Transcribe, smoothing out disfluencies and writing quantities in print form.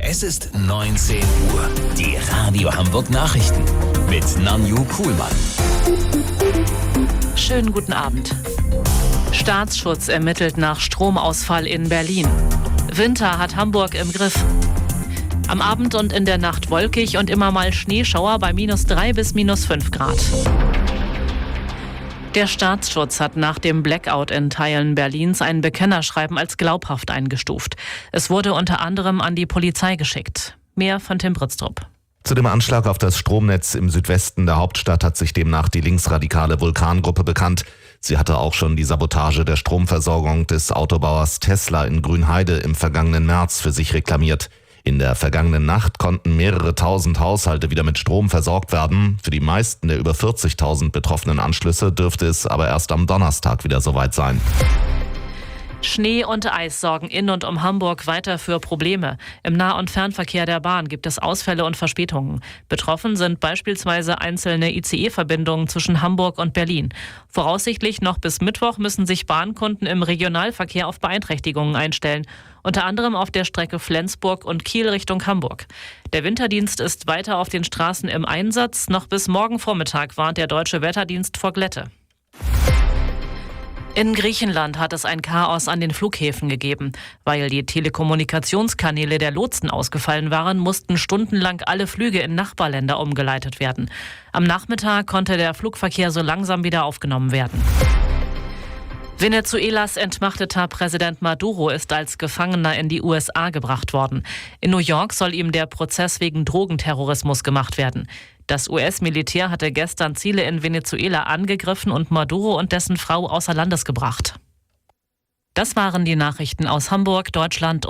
Es ist 19 Uhr. Die Radio Hamburg Nachrichten mit Nanju Kuhlmann. Schönen guten Abend. Staatsschutz ermittelt nach Stromausfall in Berlin. Winter hat Hamburg im Griff. Am Abend und in der Nacht wolkig und immer mal Schneeschauer bei -3 bis -5 Grad. Der Staatsschutz hat nach dem Blackout in Teilen Berlins ein Bekennerschreiben als glaubhaft eingestuft. Es wurde unter anderem an die Polizei geschickt. Mehr von Tim Britztrup. Zu dem Anschlag auf das Stromnetz im Südwesten der Hauptstadt hat sich demnach die linksradikale Vulkan-Gruppe bekannt. Sie hatte auch schon die Sabotage der Stromversorgung des Autobauers Tesla in Grünheide im vergangenen März für sich reklamiert. In der vergangenen Nacht konnten mehrere tausend Haushalte wieder mit Strom versorgt werden. Für die meisten der über 40.000 betroffenen Anschlüsse dürfte es aber erst am Donnerstag wieder soweit sein. Schnee und Eis sorgen in und um Hamburg weiter für Probleme. Im Nah- und Fernverkehr der Bahn gibt es Ausfälle und Verspätungen. Betroffen sind beispielsweise einzelne ICE-Verbindungen zwischen Hamburg und Berlin. Voraussichtlich noch bis Mittwoch müssen sich Bahnkunden im Regionalverkehr auf Beeinträchtigungen einstellen. Unter anderem auf der Strecke Flensburg und Kiel Richtung Hamburg. Der Winterdienst ist weiter auf den Straßen im Einsatz. Noch bis morgen Vormittag warnt der Deutsche Wetterdienst vor Glätte. In Griechenland hat es ein Chaos an den Flughäfen gegeben. Weil die Telekommunikationskanäle der Lotsen ausgefallen waren, mussten stundenlang alle Flüge in Nachbarländer umgeleitet werden. Am Nachmittag konnte der Flugverkehr so langsam wieder aufgenommen werden. Venezuelas entmachteter Präsident Maduro ist als Gefangener in die USA gebracht worden. In New York soll ihm der Prozess wegen Drogenterrorismus gemacht werden. Das US-Militär hatte gestern Ziele in Venezuela angegriffen und Maduro und dessen Frau außer Landes gebracht. Das waren die Nachrichten aus Hamburg, Deutschland und